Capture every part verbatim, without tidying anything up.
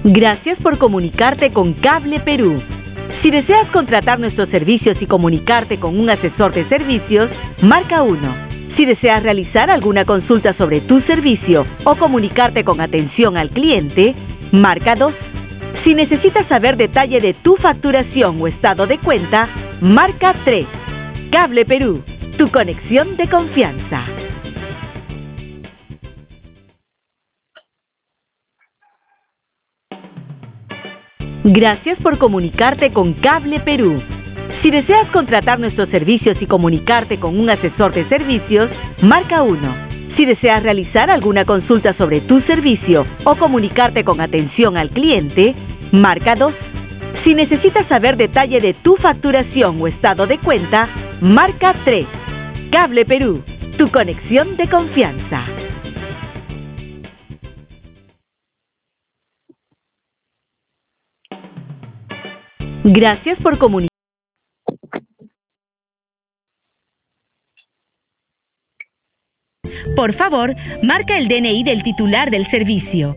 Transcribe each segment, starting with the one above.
Gracias por comunicarte con Cable Perú. Si deseas contratar nuestros servicios y comunicarte con un asesor de servicios, marca uno. Si deseas realizar alguna consulta sobre tu servicio o comunicarte con atención al cliente, marca dos. Si necesitas saber detalle de tu facturación o estado de cuenta, marca tres. Cable Perú, tu conexión de confianza. Gracias por comunicarte con Cable Perú. Si deseas contratar nuestros servicios y comunicarte con un asesor de servicios, marca uno. Si deseas realizar alguna consulta sobre tu servicio o comunicarte con atención al cliente, marca dos. Si necesitas saber detalle de tu facturación o estado de cuenta, marca tres. Cable Perú, tu conexión de confianza. Gracias por comunicar. Por favor, marca el D N I del titular del servicio.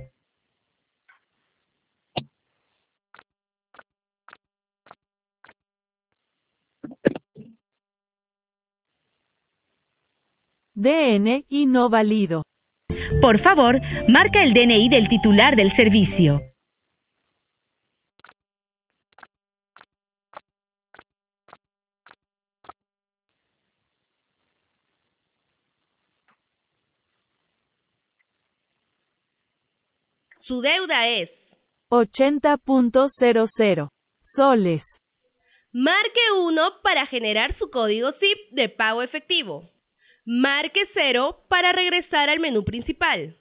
D N I no válido. Por favor, marca el D N I del titular del servicio. Su deuda es ochenta punto cero cero soles. Marque uno para generar su código S I P de pago efectivo. Marque cero para regresar al menú principal.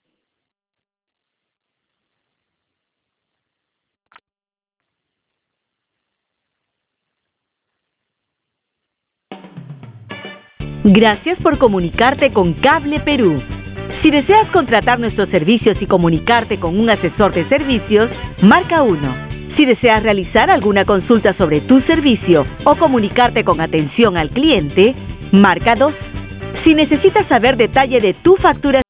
Gracias por comunicarte con Cable Perú. Si deseas contratar nuestros servicios y comunicarte con un asesor de servicios, marca uno. Si deseas realizar alguna consulta sobre tu servicio o comunicarte con atención al cliente, marca dos. Si necesitas saber detalle de tu facturación,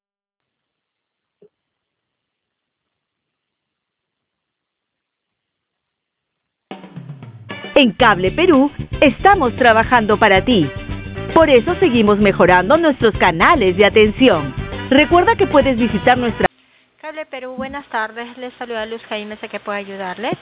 en Cable Perú estamos trabajando para ti. Por eso seguimos mejorando nuestros canales de atención. Recuerda que puedes visitar nuestra... Cable Perú, buenas tardes. Les saluda Luz Jaime, sé que puedo ayudarles.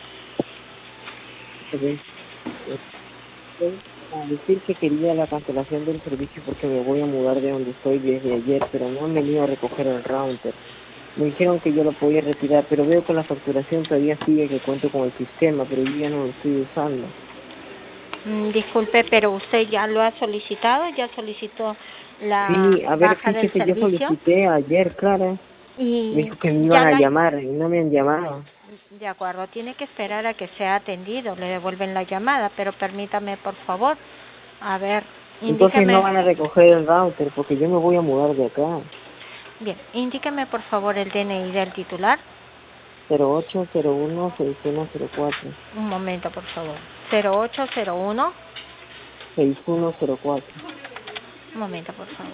A decir que quería la cancelación del servicio porque me voy a mudar de donde estoy desde ayer, pero no han venido a recoger el router. Me dijeron que yo lo podía retirar, pero veo que la facturación todavía sigue que cuento con el sistema, pero yo ya no lo estoy usando. Mm, disculpe, pero usted ya lo ha solicitado, ya solicitó la Sí, a ver, baja del fíjese, yo servicio. solicité ayer, Clara. Y Me dijo que me iban ya a la- llamar y no me han llamado. De acuerdo, tiene que esperar a que sea atendido, le devuelven la llamada, pero permítame, por favor. A ver, Entonces indíqueme. no van a recoger el router porque yo me voy a mudar de acá. Bien, indíqueme, por favor, el D N I del titular. cero ocho cero uno seis uno cero cuatro. Un momento, por favor. cero ocho cero uno. seis uno cero cuatro. Un momento, por favor.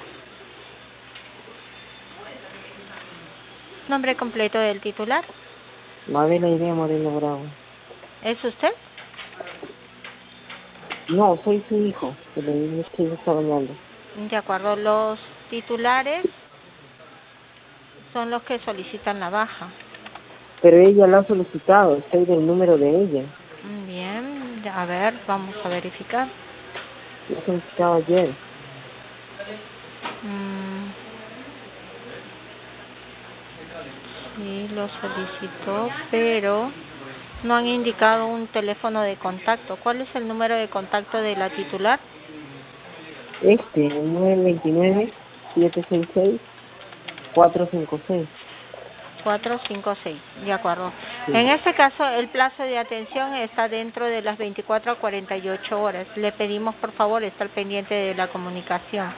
Nombre completo del titular. Mabel Idea Moreno Bravo. ¿Es usted? No, soy su hijo, pero es que ella está bañando. De acuerdo, los titulares son los que solicitan la baja. Pero ella lo ha solicitado, estoy del número de ella. Bien, a ver, vamos a verificar. Lo ha solicitado ayer. Mm. Sí, lo solicitó, pero no han indicado un teléfono de contacto. ¿Cuál es el número de contacto de la titular? Este, el nueve dos nueve siete seis seis cuatro cinco seis. cuatro cinco seis, de acuerdo. Sí. En este caso, el plazo de atención está dentro de las veinticuatro a cuarenta y ocho horas. Le pedimos, por favor, estar pendiente de la comunicación.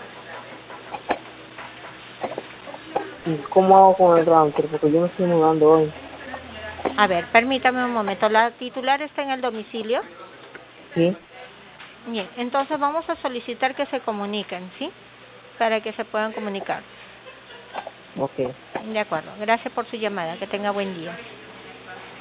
¿Y cómo hago con el router? Porque yo me estoy mudando hoy. A ver, permítame un momento. ¿La titular está en el domicilio? ¿Sí? Bien, entonces vamos a solicitar que se comuniquen, ¿sí? Para que se puedan comunicar. Ok. De acuerdo. Gracias por su llamada. Que tenga buen día.